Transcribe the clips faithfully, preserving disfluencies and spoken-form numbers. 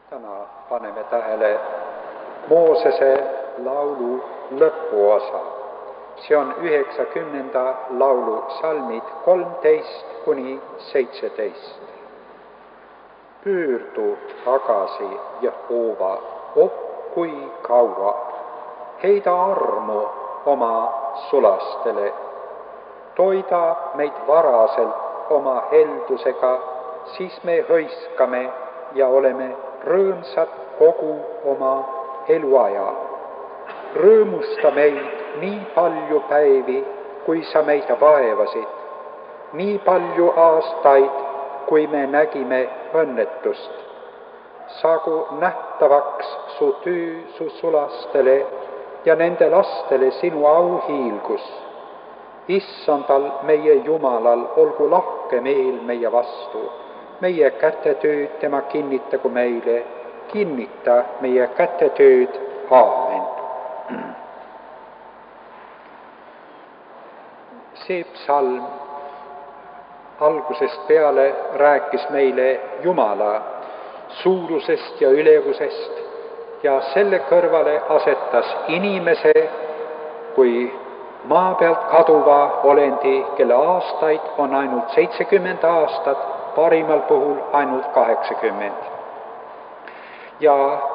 Täna paneme tähele Moosese laulu lõpuosa. See on üheksakümnenda laulu salmid kolmteist kuni seitseteist. Pöördu tagasi, Jehova, oh kui kaua, heida armu oma sulastele. Toida meid varaselt oma heldusega, siis me hõiskame ja oleme rõõmsad kogu oma eluaja. Rõõmusta meid nii palju päevi, kui sa meid vaevasid, nii palju aastaid, kui me nägime õnnetust. Saagu nähtavaks su töö su sulastele ja nende lastele sinu auhiilgus. Issandal meie Jumalal olgu lahke meel meie vastu. Meie kätetööd tema kinnitagu meile, kinnita meie kätetööd, aamen. See psalm algusest peale rääkis meile Jumala suurusest ja ülevusest ja selle kõrvale asetas inimese kui maa pealt kaduva olendi, kelle aastaid on ainult seitsekümmend aastat, parimal puhul ainult kaheksakümmend. Ja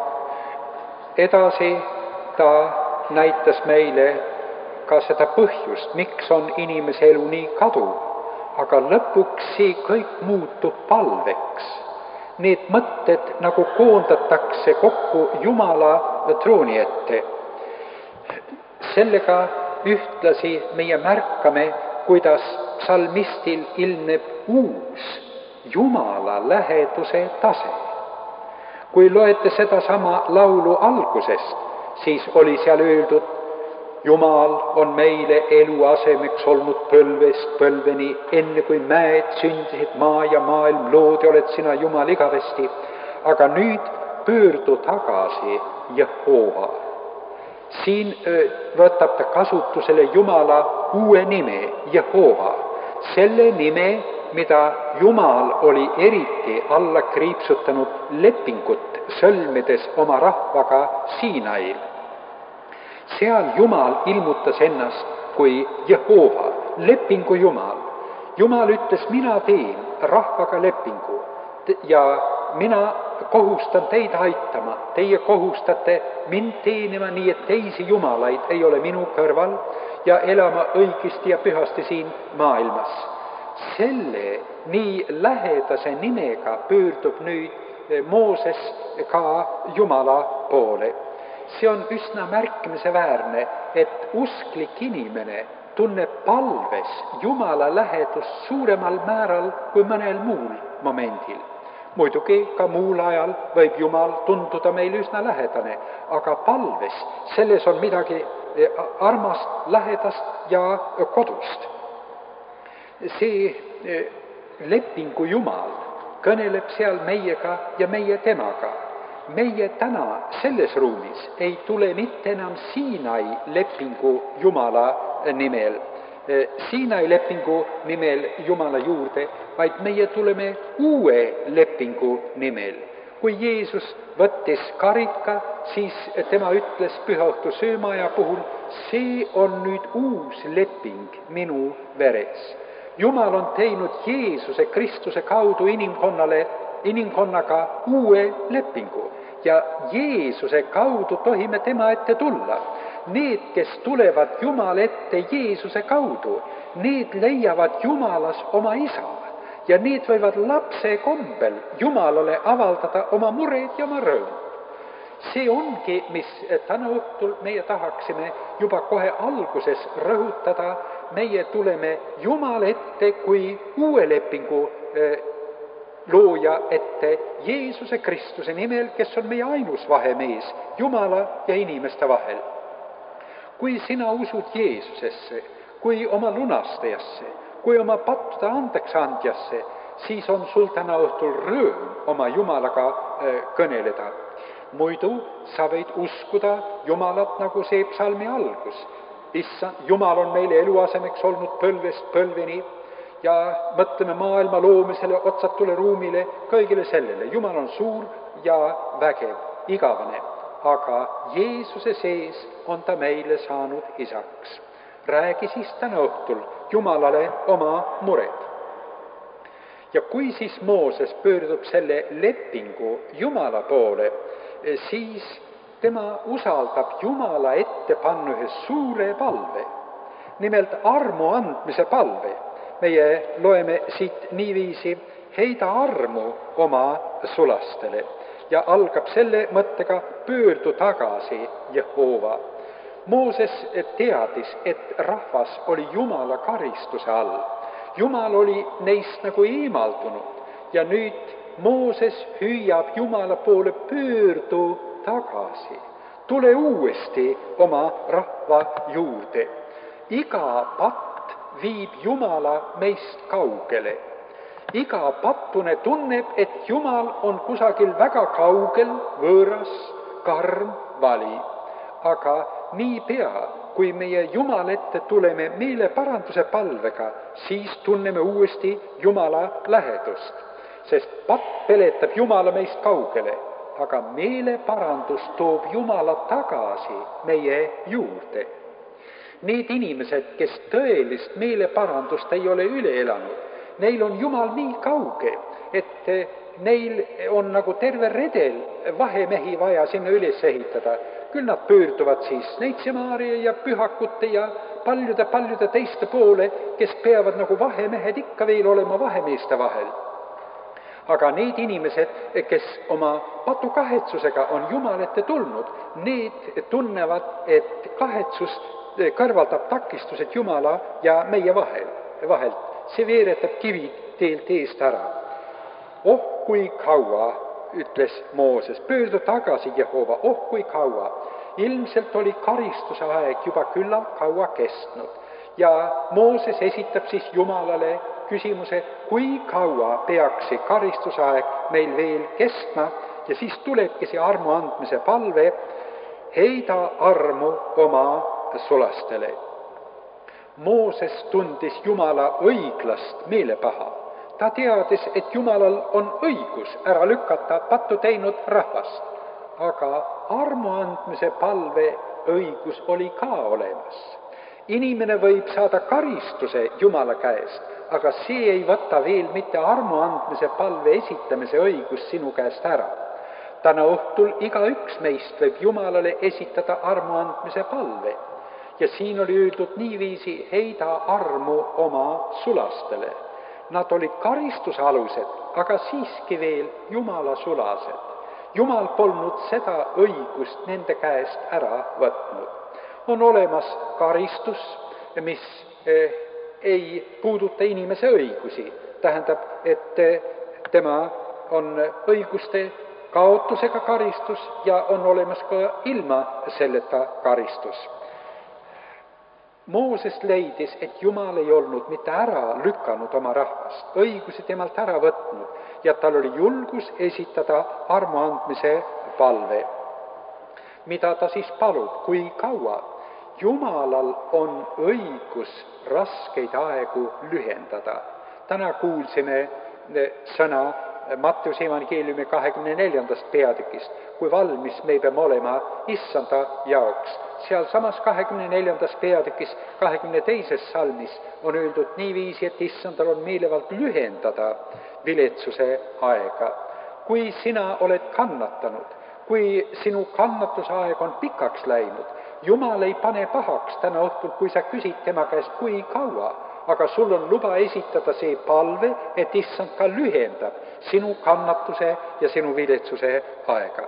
edasi ta näitas meile ka seda põhjust, miks on inimese elu nii kaduv, aga lõpuks see kõik muutub palveks. Need mõtted nagu koondatakse kokku Jumala trooni ette. Sellega ühtlasi meie märkame, kuidas psalmistil ilmneb uus Jumala läheduse tase. Kui loete sedasama laulu algusest, siis oli seal öeldud, Jumal on meile eluasemeks olnud põlvest põlveni, enne kui mäed sündisid, maa ja maailm loodi, oled sina Jumal igavesti. Aga nüüd pöördu tagasi, Jehova. Siin võtab ta kasutusele Jumala uue nime, Jehova. Selle nime, mida Jumal oli eriti alla kriipsutanud lepingut sõlmides oma rahvaga Siinail. Seal Jumal ilmutas ennast kui Jehova, lepingu Jumal. Jumal ütles, mina teen rahvaga lepingu ja mina kohustan teid aitama. Teie kohustate mind teenima nii, et teisi jumalaid ei ole minu kõrval ja elama õigesti ja pühasti siin maailmas. Selle nii lähedase nimega pöördub nüüd Mooses ka Jumala poole. See on üsna märkimisväärne, et usklik inimene tunneb palves Jumala lähedust suuremal määral kui mõnel muul momendil. Muidugi ka muul ajal võib Jumal tunduda meil üsna lähedane, aga palves selles on midagi armast, lähedast ja kodust. See lepingu Jumal kõneleb seal meiega ja meie temaga. Meie täna selles ruumis ei tule mitte enam Siinai lepingu Jumala nimel, Siinai lepingu nimel Jumala juurde, vaid meie tuleme uue lepingu nimel. Kui Jeesus võttis karika, siis tema ütles pühaõhtu söömaaja puhul, see on nüüd uus leping minu veres. Jumal on teinud Jeesuse Kristuse kaudu inimkonnale, inimkonnaga uue lepingu ja Jeesuse kaudu tohime tema ette tulla. Need, kes tulevad Jumala ette Jeesuse kaudu, need leiavad Jumalas oma isa ja need võivad lapse kombel Jumalale avaldada oma mured ja oma rõõm. See ongi, mis täna õhtul meie tahaksime juba kohe alguses rõhutada. Meie tuleme Jumala ette kui uue lepingu looja ette Jeesuse Kristuse nimel, kes on meie ainus vahemees Jumala ja inimeste vahel. Kui sina usud Jeesusesse, kui oma lunastajasse, kui oma pattude andeks andjasse, siis on sul täna õhtul rõõm oma Jumalaga kõneleda. Muidu sa võid uskuda Jumalat nagu see psalmi algus. Issand, Jumal on meile eluasemeks olnud põlvest põlveni ja mõtleme maailma loomisele, otsatule ruumile, kõigile sellele. Jumal on suur ja vägev, igavene, aga Jeesuse sees on ta meile saanud isaks. Räägi siis täna õhtul Jumalale oma mured. Ja kui siis Mooses pöördub selle lepingu Jumala poole, siis tema usaldab Jumala ette panna ühe suure palve, nimelt armu andmise palve. Meie loeme siit niiviisi, heida armu oma sulastele, ja algab selle mõttega pöördu tagasi Jehova. Mooses teadis, et rahvas oli Jumala karistuse all. Jumal oli neist nagu eemaldunud ja nüüd Mooses hüüab Jumala poole, pöördu tagasi. Tule uuesti oma rahva juurde. Iga patt viib Jumala meist kaugele. Iga pattune tunneb, et Jumal on kusagil väga kaugel, võõras, karm, vali. Aga niipea, kui meie Jumal ette tuleme meeleparanduse palvega, siis tunneme uuesti Jumala lähedust, sest patt peletab Jumala meist kaugele, aga meeleparandus toob Jumala tagasi meie juurde. Need inimesed, kes tõelist meeleparandust ei ole üle elanud, neil on Jumal nii kauge, et neil on nagu terve redel vahemehi vaja sinna üles ehitada. Küll nad pöörduvad siis Neitsemaaria ja Pühakute ja paljude-paljude teiste poole, kes peavad nagu vahemehed ikka veel olema vahemeeste vahel. Aga need inimesed, kes oma patukahetsusega on Jumal ette tulnud, need tunnevad, et kahetsus kõrvaldab takistused Jumala ja meie vahel, vahelt. See veeretab kivid teelt eest ära. Oh, kui kaua, ütles Mooses, pöördu tagasi Jehova, oh kui kaua. Ilmselt oli karistuse aeg juba küllalt kaua kestnud. Ja Mooses esitab siis Jumalale küsimuse, kui kaua peaks see karistuse aeg meil veel kestma, ja siis tulebki see armu andmise palve, heida armu oma sulastele. Mooses tundis Jumala õiglast meelepaha. Ta teadis, et Jumalal on õigus ära lükata pattu teinud rahvast, aga armu andmise palve õigus oli ka olemas. Inimene võib saada karistuse Jumala käest, aga see ei võta veel mitte armu andmise palve esitamise õigus sinu käest ära. Täna õhtul igaüks meist võib Jumalale esitada armu andmise palve. Ja siin oli öeldud niiviisi, heida armu oma sulastele. Nad olid karistusalused, aga siiski veel Jumala sulased. Jumal polnud seda õigust nende käest ära võtnud. On olemas karistus, mis eh, ei puuduta inimese õigusi. Tähendab, et tema on õiguste kaotusega karistus ja on olemas ka ilma selleta karistus. Mooses leidis, et Jumal ei olnud mitte ära lükanud oma rahvast, õigusi temalt ära võtnud ja tal oli julgus esitada armu andmise palve. Mida ta siis palub, kui kaua? Jumalal on õigus raskeid aegu lühendada. Täna kuulsime sõna Mattiuse evangeeliumi kahekümne neljandast peatükist, kui valmis me peame olema issanda jaoks. Seal samas kahekümne neljandas peatükis, kahekümne teises salmis on öeldud niiviisi, et issandal on meelevald lühendada viletsuse aega. Kui sina oled kannatanud, kui sinu kannatusaeg on pikaks läinud, Jumal ei pane pahaks täna õhtul, kui sa küsid tema käest, kui kaua, aga sul on luba esitada see palve, et issand ka lühendab sinu kannatuse ja sinu viletsuse aega.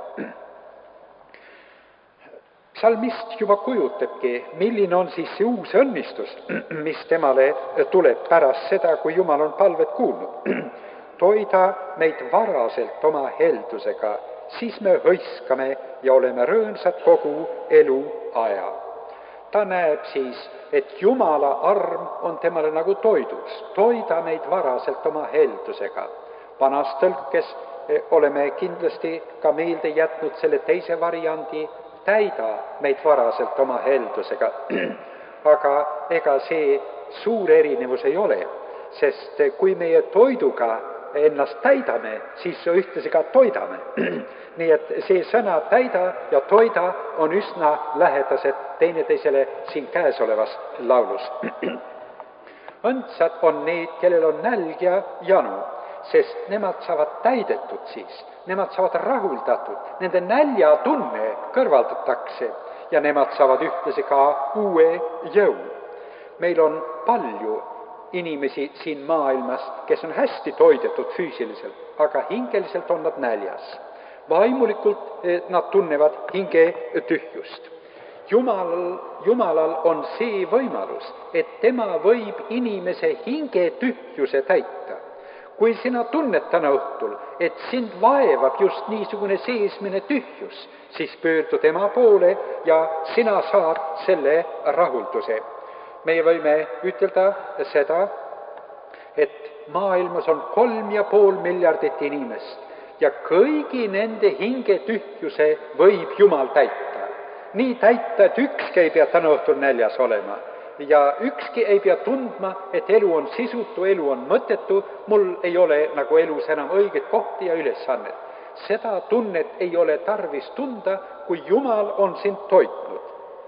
Psalmist juba kujutabki, milline on siis see uus õnnistus, mis temale tuleb pärast seda, kui Jumal on palvet kuulnud. Toida meid varaselt oma heldusega, siis me hõiskame ja oleme rõõmsad kogu elu aja. Ta näeb siis, et Jumala arm on temale nagu toidus. Toida meid varaselt oma heldusega. Vanas tõlkes oleme kindlasti ka meelde jätnud selle teise variandi, täida meid varaselt oma heldusega. Aga ega see suur erinevus ei ole, sest kui meie toiduga ennast täidame, siis ühtlasi ka toidame. Nii et see sõna täida ja toida on üsna lähedased teineteisele siin käesolevas laulus. Õndsad on need, kellel on nälg ja janu, sest nemad saavad täidetud siis, nemad saavad rahuldatud, nende näljatunne kõrvaldatakse ja nemad saavad ühtlasi ka uue jõu. Meil on palju inimesi siin maailmas, kes on hästi toidetud füüsiliselt, aga hingeliselt on nad näljas. Vaimulikult nad tunnevad hinge tühjust. Jumalal, Jumalal on see võimalus, et tema võib inimese hinge tühjuse täita. Kui sina tunned täna õhtul, et sind vaevab just niisugune seesmine tühjus, siis pöördu tema poole ja sina saad selle rahulduse. Meie võime ütelda seda, et maailmas on kolm ja pool miljardit inimest ja kõigi nende hinge tühjuse võib Jumal täita. Nii täita, et ükski ei pea täna õhtul näljas olema ja ükski ei pea tundma, et elu on sisutu, elu on mõttetu, mul ei ole nagu elus enam õiget kohti ja ülesannet. Seda tunnet ei ole tarvis tunda, kui Jumal on sind toitnud.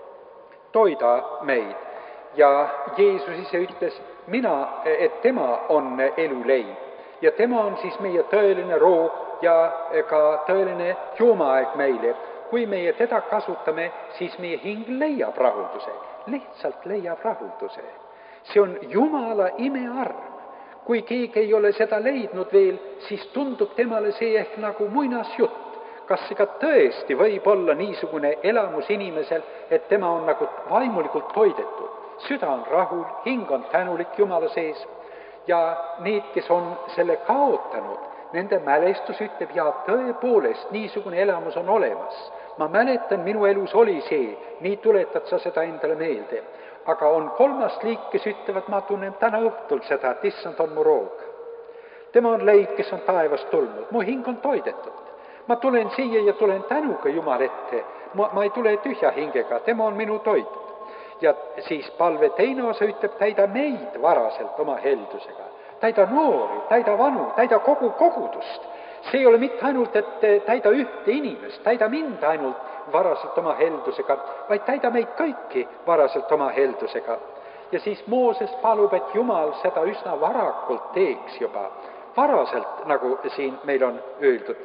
Toida meid. Ja Jeesus ise ütles, mina, et tema on eluleib ja tema on siis meie tõeline roog ja ka tõeline juumaaeg meile. Kui meie teda kasutame, siis meie hing leiab rahulduse, lihtsalt leiab rahulduse. See on Jumala imearm. Kui keegi ei ole seda leidnud veel, siis tundub temale see ehk nagu muinasjutt. Kas see ka tõesti võib olla niisugune elamus inimesel, et tema on nagu vaimulikult toidetud? Süda on rahul, hing on tänulik Jumala sees ja need, kes on selle kaotanud, nende mälestus ütleb, ja tõepoolest niisugune elamus on olemas. Ma mäletan, minu elus oli see, nii tuletad sa seda endale meelde. Aga on kolmas liik, kes ütlevad, ma tunnen täna õhtul seda, et issand on mu roog. Tema on leib, kes on taevast tulnud, mu hing on toidetud. Ma tulen siia ja tulen tänuga Jumal ette, ma, ma ei tule tühja hingega, tema on minu toit. Ja siis palve teine osa ütleb, täida meid varaselt oma heldusega. Täida noori, täida vanu, täida kogu kogudust. See ei ole mitte ainult, et täida ühte inimest, täida mind ainult varaselt oma heldusega, vaid täida meid kõiki varaselt oma heldusega. Ja siis Mooses palub, et Jumal seda üsna varakult teeks juba, varaselt, nagu siin meil on öeldud.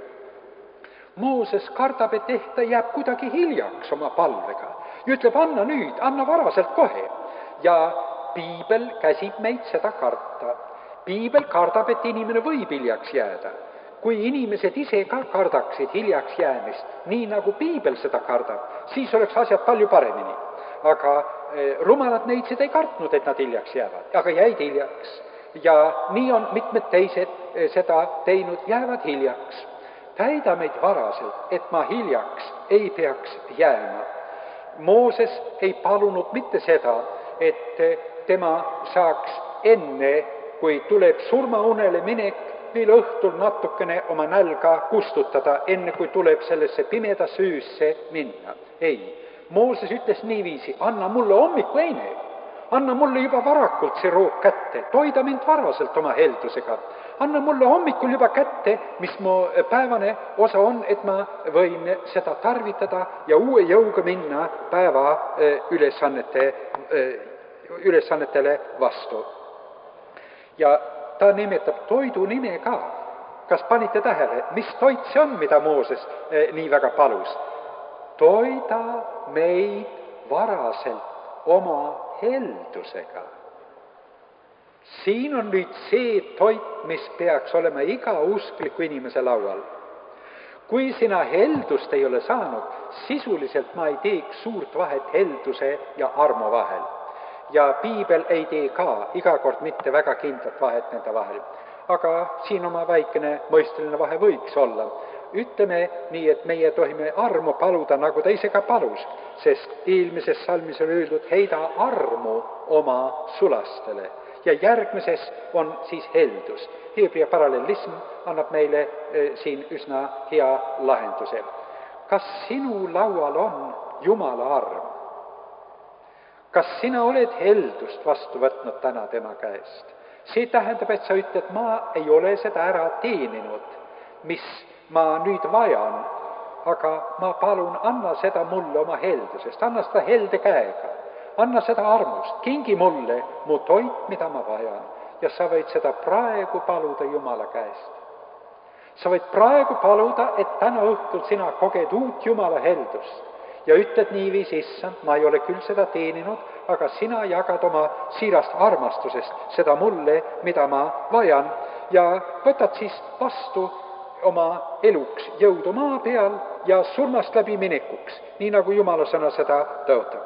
Mooses kardab, et ehk ta jääb kuidagi hiljaks oma palvega. Ja ütleb, anna nüüd, anna varaselt kohe. Ja piibel käsib meid seda karta. Piibel kardab, et inimene võib hiljaks jääda. Kui inimesed ise ka kardaksid hiljaks jäämist, nii nagu piibel seda kardab, siis oleks asjad palju paremini. Aga eh, rumalad neitsid ei kartnud, et nad hiljaks jäävad, aga jäid hiljaks. Ja nii on mitmed teised eh, seda teinud, jäävad hiljaks. Täida meid varaselt, et ma hiljaks ei peaks jääma. Mooses ei palunud mitte seda, et tema saaks enne, kui tuleb surmaunele minek, veel õhtul natukene oma nälga kustutada, enne kui tuleb sellesse pimeda süüsse minna. Ei, Mooses ütles niiviisi, anna mulle hommiku eine, anna mulle juba varakult see roog kätte, toida mind varaselt oma heldusega. Anna mulle hommikul juba kätte, mis mu päevane osa on, et ma võin seda tarvitada ja uue jõuga minna päeva ülesannete, ülesannetele vastu. Ja ta nimetab toidu nime ka. Kas panite tähele, mis toit see on, mida Mooses nii väga palus? Toida meid varaselt oma heldusega. Siin on nüüd see toit, mis peaks olema iga uskliku inimese laual. Kui sina heldust ei ole saanud, sisuliselt ma ei teeks suurt vahet helduse ja armu vahel. Ja piibel ei tee ka iga kord mitte väga kindlat vahet nende vahel. Aga siin oma väikene mõisteline vahe võiks olla. Ütleme nii, et meie tohime armu paluda, nagu ta ise ka palus, sest eelmises salmis on öeldud, heida armu oma sulastele. Ja järgmises on siis heldus. Hebrea parallelism annab meile e, siin üsna hea lahenduse. Kas sinu laual on Jumala arm? Kas sina oled heldust vastu võtnud täna tema käest? See tähendab, et sa ütled, ma ei ole seda ära teeninud, mis ma nüüd vajan, aga ma palun, anna seda mulle oma heldusest, anna seda helde käega, anna seda armust, kingi mulle mu toit, mida ma vajan. Ja sa võid seda praegu paluda Jumala käest. Sa võid praegu paluda, et täna õhtul sina koged uut Jumala heldust ja ütled niiviisi, issand, ma ei ole küll seda teeninud, aga sina jagad oma siirast armastusest seda mulle, mida ma vajan, ja võtad siis vastu oma eluks jõudu maa peal ja surmast läbi minekuks, nii nagu Jumala sõna seda tõotab.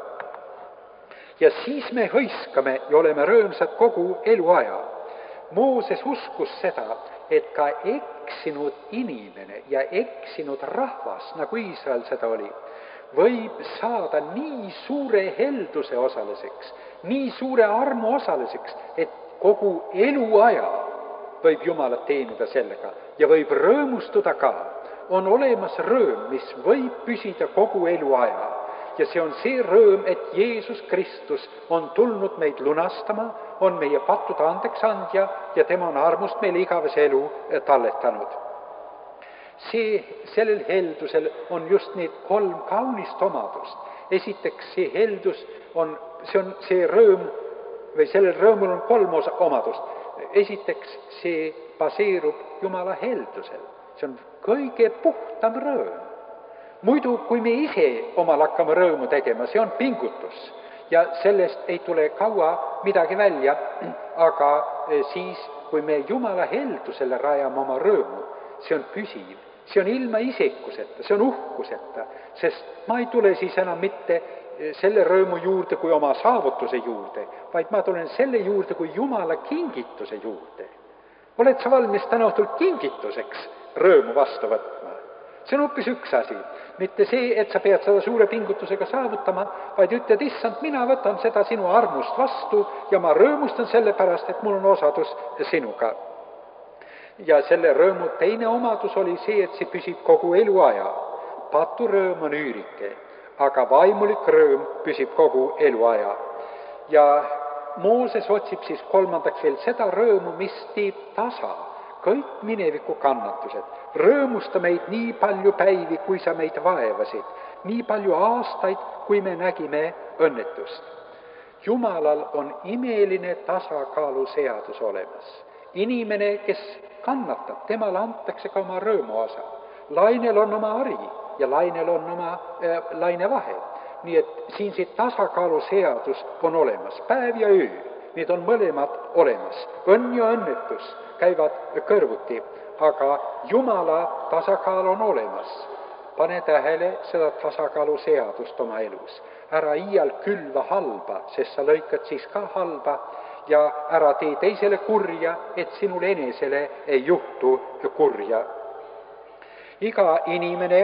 Ja siis me hõiskame ja oleme rõõmsad kogu eluaja. Mooses uskus seda, et ka eksinud inimene ja eksinud rahvas, nagu Iisrael seda oli, võib saada nii suure helduse osaliseks, nii suure armu osaliseks, et kogu eluaja võib Jumalat teenida sellega ja võib rõõmustuda ka. On olemas rõõm, mis võib püsida kogu eluaja. Ja see on see rõõm, et Jeesus Kristus on tulnud meid lunastama, on meie pattude andeks andja ja tema on armust meile igavese elu talletanud. See, sellel heldusel on just need kolm kaunist omadust. Esiteks see heldus on, see on see rõõm, või sellel rõõmul on kolm osa, omadust. Esiteks see baseerub Jumala heldusel. See on kõige puhtam rõõm. Muidu, kui me ise omal hakkame rõõmu tegema, see on pingutus ja sellest ei tule kaua midagi välja, aga siis, kui me Jumala heldusele rajame oma rõõmu, see on püsiv, see on ilma isikuseta, see on uhkuseta, sest ma ei tule siis enam mitte selle rõõmu juurde kui oma saavutuse juurde, vaid ma tulen selle juurde kui Jumala kingituse juurde. Oled sa valmis täna õhtul kingituseks rõõmu vastu võtma? See on hoopis üks asi. Mitte see, et sa pead seda suure pingutusega saavutama, vaid ütled, issand, mina võtan seda sinu armust vastu ja ma rõõmustan selle pärast, et mul on osadus sinuga. Ja selle rõõmu teine omadus oli see, et see püsib kogu eluaja. Patu rõõm on üürike, aga vaimulik rõõm püsib kogu eluaja. Ja Mooses otsib siis kolmandaks veel seda rõõmu, mis teeb tasa kõik mineviku kannatused. Rõõmusta meid nii palju päivi, kui sa meid vaevasid, nii palju aastaid, kui me nägime õnnetust. Jumalal on imeline tasakaalu seadus olemas. Inimene, kes kannatab, temale antakse ka oma rõõmuosa. Lainel on oma hari ja lainel on oma äh, lainevahe. Nii et siin see tasakaalu seadus on olemas, päev ja öö, need on mõlemad olemas. Õnn ja õnnetus käivad kõrvuti, aga Jumala tasakaal on olemas. Pane tähele seda tasakaalu seadust oma elus. Ära iial külva halba, sest sa lõikad siis ka halba, ja ära tee teisele kurja, et sinul enesele ei juhtu kurja. Iga inimene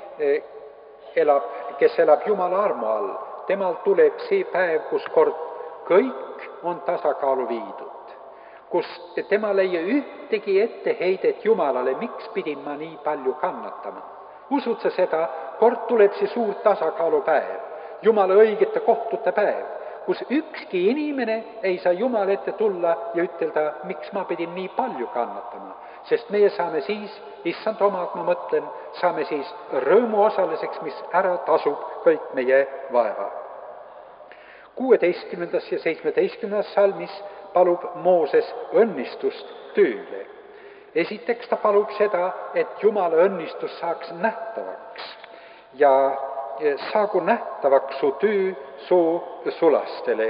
elab, kes elab Jumala armu all, temal tuleb see päev, kus kord kõik on tasakaalu viidud, kus temal ei ühtegi etteheidet Jumalale, miks pidin ma nii palju kannatama. Usud sa seda, kord tuleb see suur tasakaalu päev, Jumala õigete kohtute päev, kus ükski inimene ei saa Jumala ette tulla ja ütelda, miks ma pidin nii palju kannatama, sest meie saame siis, issand omad, ma mõtlen, saame siis rõõmu osaliseks, mis ära tasub kõik meie vaeva. kuueteistkümnendas ja seitsmeteistkümnendas salmis palub Mooses õnnistust tööle. Esiteks ta palub seda, et Jumala õnnistus saaks nähtavaks ja saagu nähtavaks su töö su sulastele.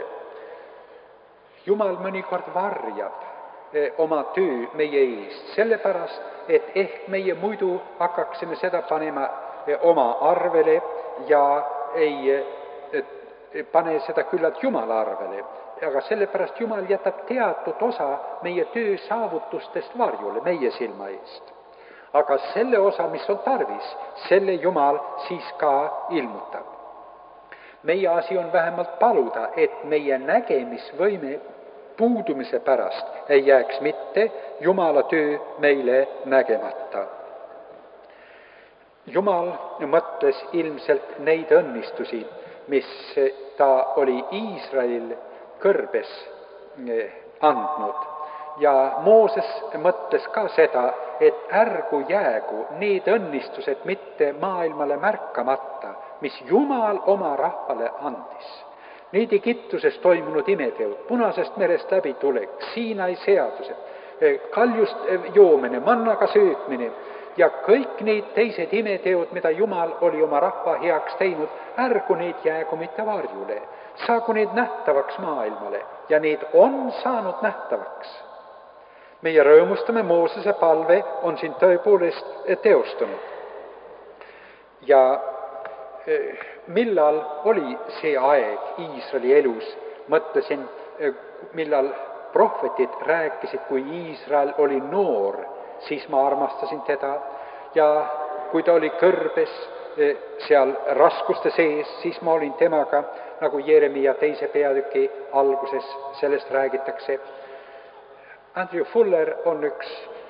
Jumal mõnikord varjab oma töö meie eest, sellepärast, et ehk meie muidu hakkaksime seda panema oma arvele ja ei pane seda küllalt Jumala arvele, aga sellepärast Jumal jätab teatud osa meie töö saavutustest varjule meie silma eest. Aga selle osa, mis on tarvis, selle Jumal siis ka ilmutab. Meie asi on vähemalt paluda, et meie nägemisvõime puudumise pärast ei jääks mitte Jumala töö meile nägemata. Jumal mõtles ilmselt neid õnnistusi, mis ta oli Iisrael kõrbes andnud. ja Mooses mõtles ka seda, et ärgu jäägu need õnnistused mitte maailmale märkamata, mis Jumal oma rahvale andis. Need Egiptuses toimunud imeteod, Punasest merest läbitulek, Siinai seadused, kaljust joomine, mannaga söötmine ja kõik need teised imeteod, mida Jumal oli oma rahva heaks teinud, ärgu need jäägu mitte varjule, saagu need nähtavaks maailmale ja need on saanud nähtavaks. Meie rõõmustame, Moosese palve on siin tõepoolest teostunud. Ja millal oli see aeg Iisraeli elus, mõtlesin, millal prohvetid rääkisid, kui Iisrael oli noor, siis ma armastasin teda ja kui ta oli kõrbes seal raskuste sees, siis ma olin temaga, nagu Jeremia teise peatüki alguses sellest räägitakse. Andrew Fuller on üks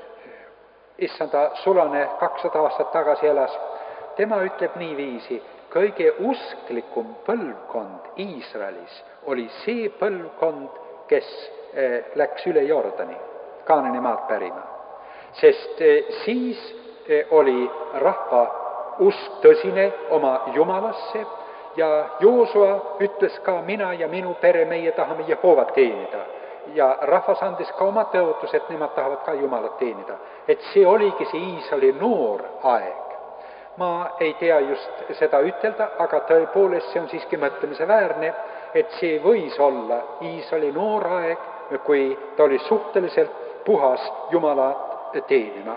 issanda sulane, kakssada aastat tagasi elas. Tema ütleb niiviisi, kõige usklikum põlvkond Iisraelis oli see põlvkond, kes läks üle Jordani, Kaanani maad pärima. Sest siis oli rahva usk tõsine oma Jumalasse ja Joosua ütles ka, mina ja minu pere, meie tahame Jehoovat teenida. Ja rahvas andis ka oma tõotus, et nemad tahavad ka Jumalat teenida. Et see oligi see Iisraeli noor aeg. Ma ei tea just seda ütelda, aga tõepoolest see on siiski mõtlemise väärne, et see võis olla Iisraeli noor aeg, kui ta oli suhteliselt puhas Jumala teenima.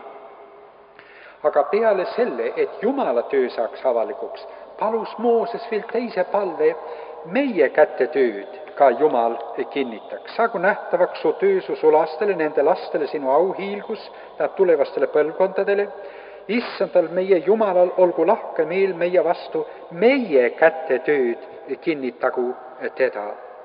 Aga peale selle, et Jumala töö saaks avalikuks, palus Mooses veel teise palve, meie kätte tööd ka Jumal kinnitaks. Saagu nähtavaks su töö su sulastele, nende lastele sinu auhiilgus, nad tulevastele põlvkondadele. Issandal meie Jumalal olgu lahke meel meie vastu, meie kätte tööd kinnitagu teda.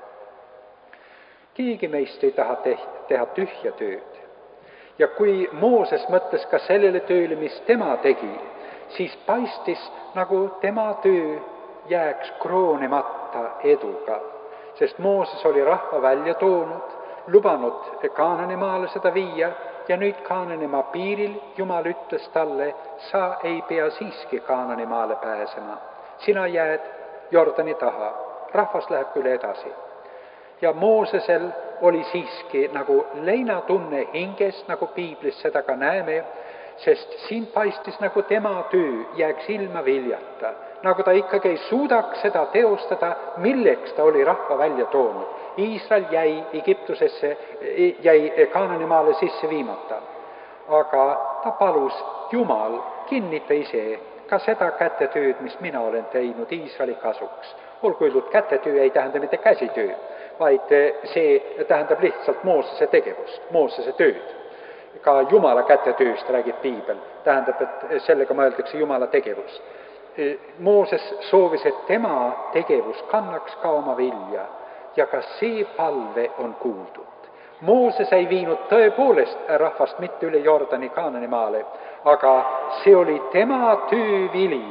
Keegi meist ei taha teha tühja tööd. Ja kui Mooses mõtles ka sellele tööle, mis tema tegi, siis paistis, nagu tema töö jääks kroonemata eduga. Sest Mooses oli rahva välja toonud, lubanud Kaanani maale seda viia ja nüüd Kaanani maa piiril Jumal ütles talle, sa ei pea siiski Kaanani maale pääsema. Sina jääd Jordani taha, rahvas läheb küll edasi. Ja Moosesel oli siiski nagu leinatunne hinges, nagu piiblis seda ka näeme, sest siin paistis, nagu tema töö jääks ilma viljata, nagu ta ikkagi ei suudaks seda teostada, milleks ta oli rahva välja toonud. Iisrael jäi Egiptusesse, jäi Kaanani maale sisse viimata. Aga ta palus, Jumal, kinnita ise ka seda kätetööd, mis mina olen teinud Iisraeli kasuks. Olgu öeldud, kätetöö ei tähenda mitte käsitöö, vaid see tähendab lihtsalt Moosese tegevust, Moosese tööd. Ka Jumala kätetööst räägib piibel, tähendab, et sellega mõeldakse Jumala tegevust. Mooses soovis, et tema tegevus kannaks ka oma vilja ja ka see palve on kuuldud. Mooses ei viinud tõepoolest rahvast mitte üle Jordani Kaanani maale, aga see oli tema töövili,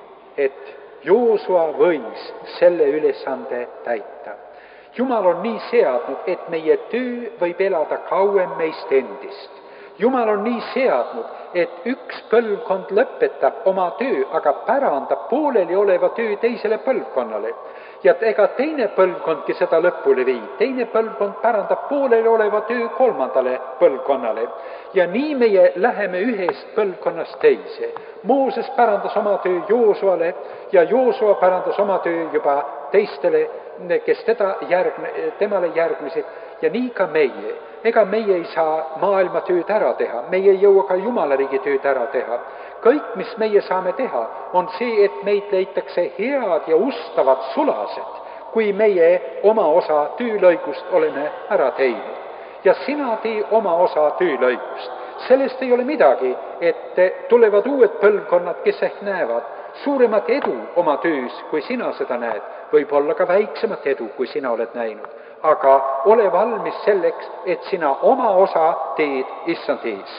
et Joosua võis selle ülesande täita. Jumal on nii seadnud, et meie töö võib elada kauem meist endist. Jumal on nii seadnud, et üks põlvkond lõpetab oma töö, aga pärandab pooleli oleva töö teisele põlvkonnale. Ja ega teine põlvkondki seda lõpule viib. Teine põlvkond pärandab pooleli oleva töö kolmandale põlvkonnale. Ja nii meie läheme ühest põlvkonnast teise. Mooses pärandas oma töö Joosuale ja Joosua pärandas oma töö juba teistele, kes teda järgne, temale järgnesid. Ja nii ka meie. Ega meie ei saa maailma tööd ära teha. Meie ei jõua ka Jumala riigi tööd ära teha. Kõik, mis meie saame teha, on see, et meid leitakse head ja ustavad sulased, kui meie oma osa töölõigust oleme ära teinud. Ja sina tee oma osa töölõigust. Sellest ei ole midagi, et tulevad uued põlvkonnad, kes ehk näevad suuremat edu oma töös, kui sina seda näed. Võib olla ka väiksemat edu, kui sina oled näinud. Aga ole valmis selleks, et sina oma osa teed issand ees.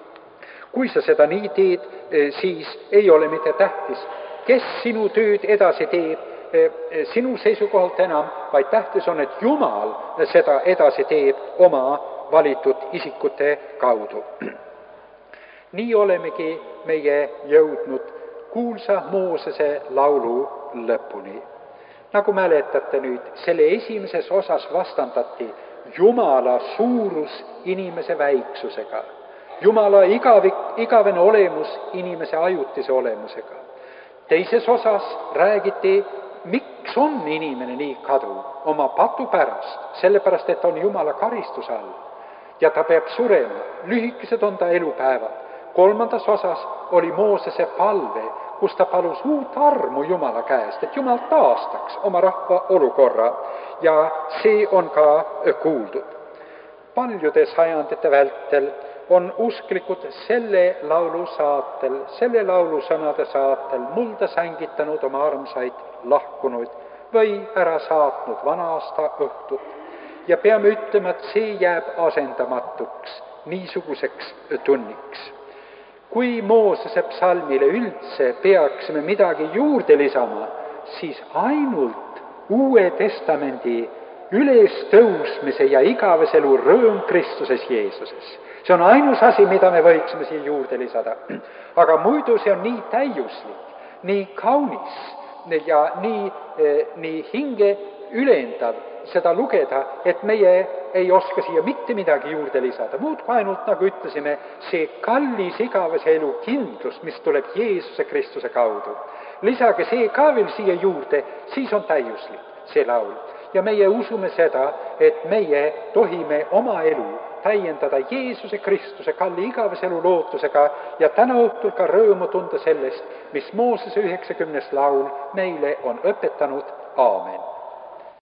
Kui sa seda nii teed, siis ei ole mitte tähtis, kes sinu tööd edasi teeb, sinu seisukohalt enam, vaid tähtis on, et Jumal seda edasi teeb oma valitud isikute kaudu. Nii olemegi meie jõudnud kuulsa Moosese laulu lõpuni. Nagu mäletate nüüd, selle esimeses osas vastandati Jumala suurus inimese väiksusega, Jumala igavik, igavene olemus inimese ajutise olemusega. Teises osas räägiti, miks on inimene nii kadu oma patu pärast, sellepärast et on Jumala karistuse all ja ta peab surema, lühikesed on ta elupäevad. Kolmandas osas oli Moosese palve, kus ta palus uut armu Jumala käest, et Jumal taastaks oma rahva olukorra ja see on ka kuuldud. Paljude sajandite vältel on usklikud selle laulu saatel, selle laulu sõnade saatel mulda sängitanud oma armsaid lahkunud või ära saatnud vana-aasta õhtut. Ja peame ütlema, et see jääb asendamatuks niisuguseks tunniks. Kui Moosese psalmile üldse peaksime midagi juurde lisama, siis ainult Uue Testamendi ülestõusmise ja igaveselu rõõm Kristuses Jeesuses. See on ainus asi, mida me võiksime siia juurde lisada. Aga muidu see on nii täiuslik, nii kaunis ja nii, nii hinge ülendav seda lugeda, et meie ei oska siia mitte midagi juurde lisada. Muud kui ainult, nagu ütlesime, see kallis igavese elu kindlus, mis tuleb Jeesuse Kristuse kaudu. Lisage see ka veel siia juurde, siis on täiuslik see laul. Ja meie usume seda, et meie tohime oma elu täiendada Jeesuse Kristuse kalli igavese elu lootusega ja täna õhtul ka rõõmu tunda sellest, mis Moosese üheksakümnes laul meile on õpetanud. Aamen.